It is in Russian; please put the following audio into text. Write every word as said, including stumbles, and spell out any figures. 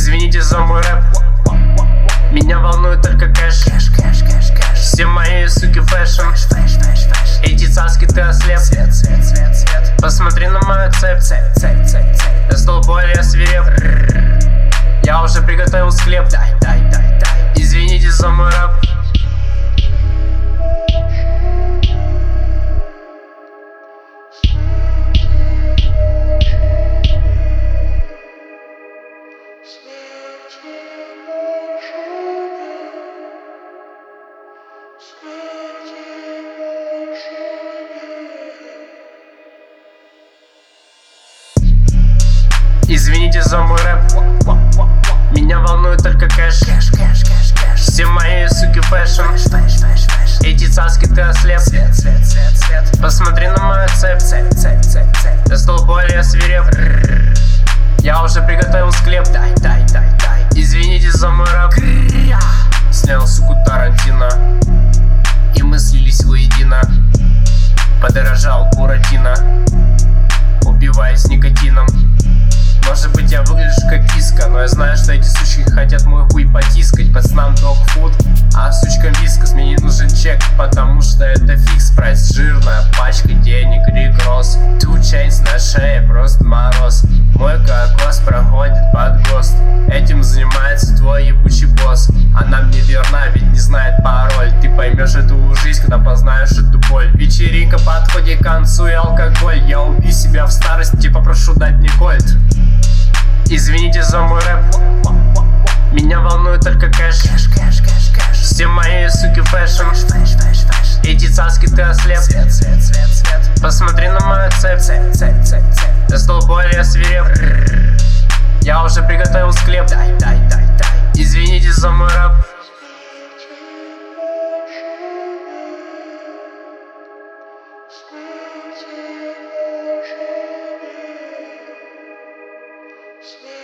Извините за мой рэп, меня волнует только кэш. Все мои суки фэшн, эти цаски ты ослеп. Посмотри на мою цепь, я стал более свиреп. Я уже приготовил склеп. Извините за мой рэп. Извините за мой рэп, меня волнует только кэш. Все мои суки фэшн, эти цаски ты ослеп. Посмотри на мою цепь, я стал более свиреп. Я уже приготовил склеп. Извините за мой рэп. Снял суку Тарантино, и мы слились воедино. Подорожал Буратино, убиваясь никотином. Может быть, я выгляжу как киска, но я знаю, что эти сучки хотят мой хуй потискать. Пацанам догфуд, а сучкам вискас. Мне не нужен чек, потому что это фикс прайс. Жирная пачка денег, Рик Росс. Two Chainz на шее, просто мороз. Мой кокос проходит под ГОСТ. Этим занимается твой ебучий босс. Она мне верна, ведь не знает пароль. Ты поймешь эту жизнь, когда познаешь эту боль. Вечеринка подходит к концу и алкоголь. Я убью себя в старости, попрошу дать мне кольт. Извините за мой рэп, меня волнует только кэш. Все мои суки фэшн, эти цаски ты ослеп. Посмотри на мою цепь, я стал более свиреп. Я уже приготовил склеп. Извините за мой рэп. Smell